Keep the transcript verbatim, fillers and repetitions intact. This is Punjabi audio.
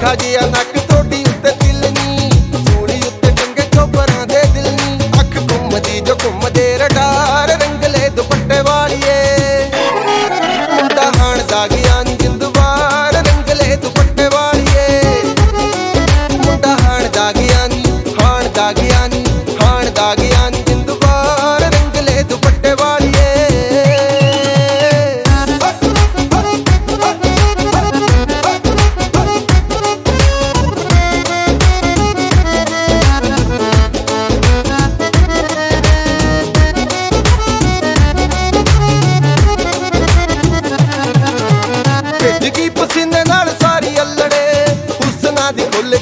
ਤਿੱਖਾ ਜਿਹਾ ਨੱਕ ਥੋੜੀ ਉੱਤੇ ਤਿਲ ਨੀ, ਸੂਲੀ ਉੱਤੇ ਟੰਗੇ ਚੋਬਰਾਂ ਦੇ ਦਿਲ ਨੀ। ਅੱਖ ਘੁੰਮਦੀ ਜੋ ਘੁੰਮਦੇ ਰਡਾਰ, ਰੰਗਲੇ ਦੁਪੱਟੇ ਵਾਲੀਏ। ਮੁੰਡਾ ਹਾਣਦਾ ਗਿਆ ਨੀ ਜਿੰਦਵਾਰ, ਰੰਗਲੇ ਦੁਪੱਟੇ ਵਾਲੀਏ। ਮੁੰਡਾ ਹਾਣਦਾ ਗਿਆ ਨੀ, ਹਾਣਦਾ ਗਿਆ ਨੀ, ਹਾਣਦਾ ਗਿਆ ਨੀ ਜਿੰਦਵਾਰ, ਰੰਗਲੇ ਦੁਪੱਟੇ ਵਾਲੀਏ। ਭਿੱਜ ਗਈ ਪਸੀਨੇ ਨਾਲ ਸਾਰੀ ਅੱਲੜੇ, ਹੁਸਨਾਂ ਦੀ ਖੁੱਲ